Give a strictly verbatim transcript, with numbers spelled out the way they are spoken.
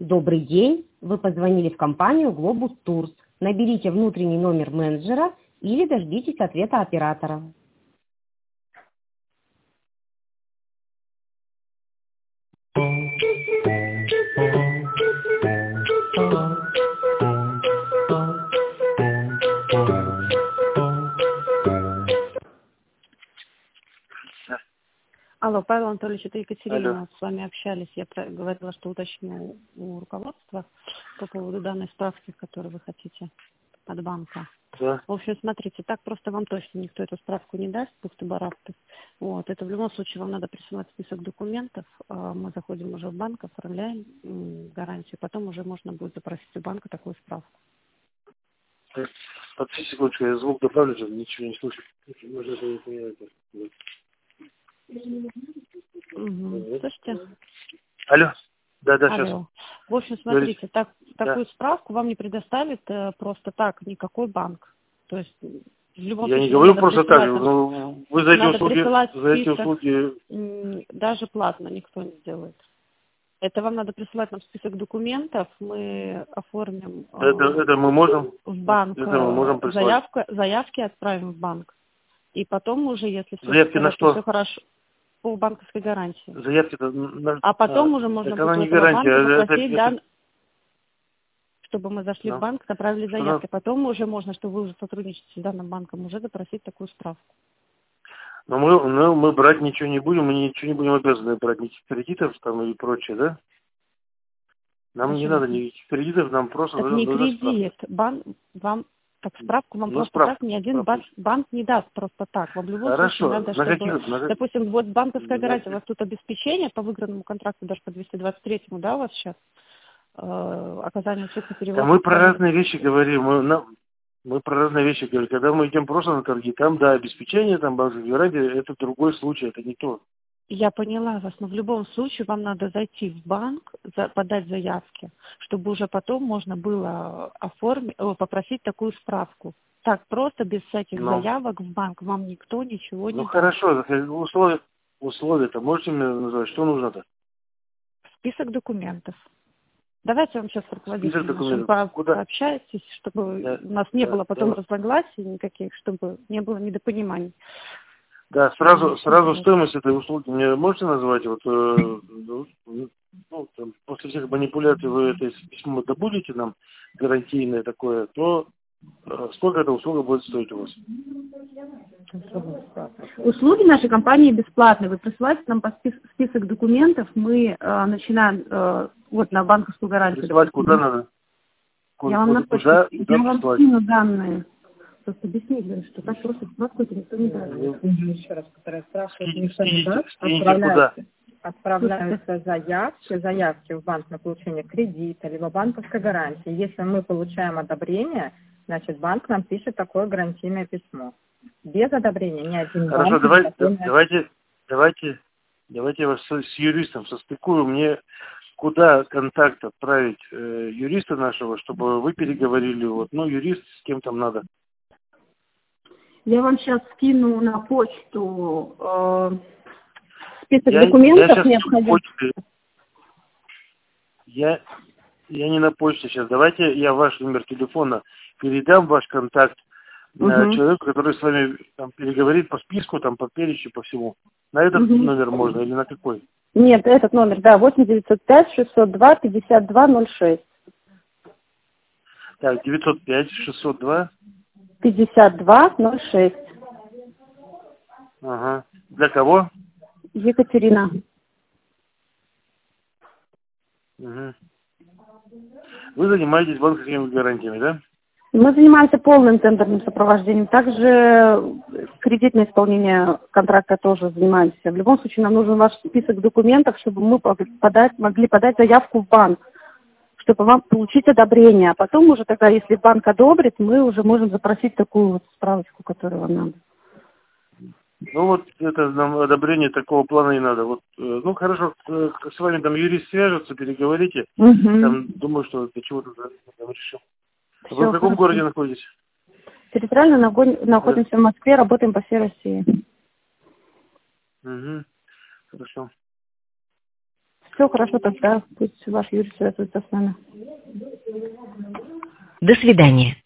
Добрый день. Вы позвонили в компанию Globus Tours. Наберите внутренний номер менеджера или дождитесь ответа оператора. Алло, Павел Анатольевич, это Екатерина. Алло. С вами общались. Я про- говорила, что уточню у руководства по поводу данной справки, которую вы хотите от банка. Да. В общем, смотрите, так просто вам точно никто эту справку не даст, пусто-барахты. Вот, это в любом случае вам надо присылать список документов. А, Мы заходим уже в банк, оформляем м, гарантию, потом уже можно будет запросить у банка такую справку. Так, подожди секундочку, я звук добавлю, же, ничего не слышу. Может, это не понимаю. Угу. Вот. Слышите? Алло. Да, да, сейчас. Алло. В общем, Говорите. смотрите, так, Да. такую справку вам не предоставит э, просто так никакой банк. То есть в любом Я не случае вам говорю надо просто так, присылать нам, но вы за эти надо услуги, присылать за эти список, услуги, м, даже платно никто не сделает. Это вам надо присылать нам список документов, мы оформим это, э, это мы можем, в банк это мы э, можем прислать. заявку, заявки отправим в банк. И потом уже, если все в Заявки на порядке, все что? хорошо, по банковской гарантии. Заявки-то на... А потом А, уже можно это будет она у не этого гарантия, банка это, попросить, это, да, это- чтобы мы зашли в ну, банк, направили что надо? заявки. Потом уже можно, чтобы вы уже сотрудничаете с данным банком, уже запросить такую справку. Но мы, ну, мы брать ничего не будем, мы ничего не будем обязаны брать, никаких кредитов там и прочее, да? Нам не Почему? надо никаких кредитов, нам просто Так нужна, не нужна справка. кредит. Банк вам, так справку вам Ну, просто так справка. ни один Справка. банк, банк не даст просто так. Вам в любом случае Хорошо. надо, На чтобы, каких... На... допустим, вот банковская на- гарантия, у вас тут обеспечение по выигранному контракту даже по двести двадцать третьему, да, у вас сейчас, э, оказание услуг по Да перевозке мы про страны. разные вещи говорим. Мы, на- мы про разные вещи говорим. Когда мы идем просто на торги, там, да, обеспечение, там, банковская гарантия, это другой случай, это не то. Я поняла вас, но в любом случае вам надо зайти в банк, за- подать заявки, чтобы уже потом можно было оформить, о, попросить такую справку. Так просто, без всяких Ну, заявок в банк вам никто ничего ну не даст. хорошо, условия, условия-то можете мне назвать, что нужно-то? Список документов. Давайте я вам сейчас с Список руководителем нашим документов. по- Куда? пообщаетесь, чтобы Да, у нас не да, было потом да. разногласий никаких, чтобы не было недопониманий. Да, М, сразу, сразу стоимость этой услуги мне можете назвать? Вот, э, ну, ну, там, после всех манипуляций вы это письмо добудете нам, гарантийное такое, то э, сколько эта услуга будет стоить у вас? Услуги нашей компании бесплатные. Вы присылаете нам по спис- список документов, мы э, начинаем э, вот на банковскую гарантию. Присылать куда допустим. надо? Я Куда, вам на куда, почту, куда, я куда вам присылать? скину данные. Просто объяснили, что так просто справку это никто не даст. Ну, Еще раз повторяю, справку это скинь- никто не скинете, даст. скинете куда? Отправляются, отправляются заявки, заявки в банк на получение кредита, либо банковской гарантии. Если мы получаем одобрение, значит банк нам пишет такое гарантийное письмо. Без одобрения ни один Хорошо, банк давай, не такое не давайте, давайте, давайте я вас с, с юристом состыкую. Мне куда контакт отправить э, юриста нашего, чтобы вы переговорили, вот, ну, юрист, с кем там надо. Я вам сейчас скину на почту э, список Я, я документов сейчас необходимых. я, я не на почте сейчас. Давайте я ваш номер телефона передам, ваш контакт э, Угу. человеку, который с вами там переговорит по списку, там, по перечню, по всему. На этот Угу. номер можно или на какой? Нет, этот номер, да, восемь девятьсот пять шестьсот два пятьдесят два ноль шесть. Так, девятьсот пять шестьсот два. пятьдесят два ноль шесть. Ага. Для кого? Екатерина. Угу. Вы занимаетесь банковскими гарантиями, да? Мы занимаемся полным тендерным сопровождением. Также кредитное исполнение контракта тоже занимаемся. В любом случае нам нужен ваш список документов, чтобы мы подать, могли подать заявку в банк, чтобы вам получить одобрение. А потом уже тогда, если банк одобрит, мы уже можем запросить такую вот справочку, которую вам надо. Ну вот это нам одобрение такого плана не надо. Вот, э, ну хорошо, э, с вами там юрист свяжется, переговорите. Угу. Там думаю, что для чего-то там решим. Все, Вы в каком хорошо. городе находитесь? Территориально нагон- находимся в Москве, работаем по всей России. Угу. Хорошо. Все хорошо, тогда пусть ваш юрист связывается с нами. До свидания.